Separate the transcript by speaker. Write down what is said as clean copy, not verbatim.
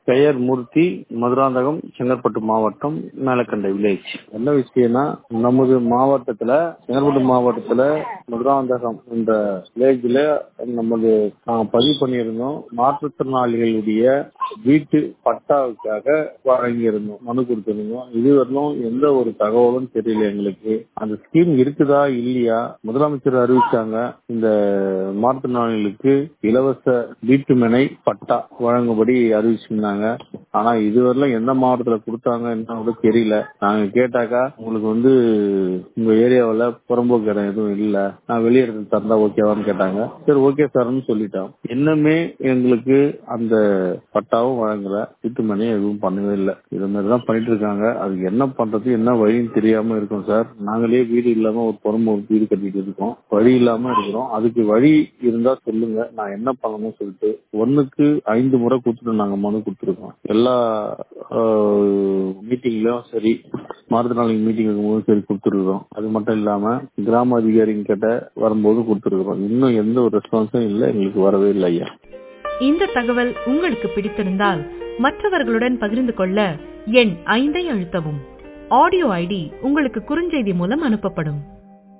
Speaker 1: பெயர் மூர்த்தி, மதுராந்தகம், செங்கற்பட்டு மாவட்டம், மேலக்கண்டை வில்லேஜ். என்ன விஷயம்னா, நமது மாவட்டத்துல செங்கற்பட்டு மாவட்டத்துல மதுராந்தகம் என்ற வில்லேஜ்ல நமது பதிவு பண்ணியிருந்தோம். மாற்றுத்திறனாளிகளுடைய வீட்டு பட்டாவுக்காக வழங்கியிருந்தோம், மனு கொடுத்திருந்தோம். இதுவரையிலும் எந்த ஒரு தகவலும் தெரியல எங்களுக்கு. அந்த ஸ்கீம் இருக்குதா இல்லையா? முதலமைச்சர் அறிவிச்சாங்க இந்த மாற்றுத்திறனாளிகளுக்கு இலவச வீட்டுமனை பட்டா வழங்கும்படி அறிவிச்சிருந்தாங்க. ஆனா இதுவரையிலும் எந்த மாவட்டத்துல கொடுத்தாங்க என்ன தெரியல. நாங்க கேட்டாக்கா உங்களுக்கு உங்க ஏரியாவில புறம்போக்கு இடம் எதுவும் இல்ல, நான் வெளியே இடத்துல தந்தா ஓகேவான்னு கேட்டாங்க. சரி ஓகே சார்னு சொல்லிட்டோம். இன்னுமே எங்களுக்கு அந்த பட்டாவும் வழங்கல, வீட்டுமனையும் எதுவும் பண்ணவே இல்லை. இது மாதிரிதான் பண்ணிட்டு இருக்காங்க. அதுக்கு என்ன பண்றது என்ன வழின்னு தெரியாம இருக்கோம் சார். நாங்களே வீடு இல்லாம ஒரு புறம்போக்கு வீடு கட்டிட்டு இருக்கோம், வழி இல்லாம இருக்கிறோம். அதுக்கு வழி இருந்தா சொல்லுங்க, நான் என்ன பண்ணணும்னு சொல்லிட்டு 1க்கு 5 முறை கொடுத்துட்டு நாங்க மனு கொடுத்துருக்கோம். எல்லா மீட்டிங்லயும் சரி, மாற்றுத்திறனாளி மீட்டிங் இருக்கும்போது சரி கொடுத்துருக்கோம். அது மட்டும் இல்லாம கிராம அதிகாரிங்க கிட்ட வரும்போது கொடுத்துருக்கோம். இன்னும் எந்த ஒரு ரெஸ்பான்ஸும் இல்லை, எங்களுக்கு வரவே இல்லை ஐயா.
Speaker 2: இந்த தகவல் உங்களுக்கு பிடித்திருந்தால் மற்றவர்களுடன் பகிர்ந்து கொள்ள எண் 5 அழுத்தவும். ஆடியோ ஐடி உங்களுக்கு குறுஞ்செய்தி மூலம் அனுப்பப்படும்.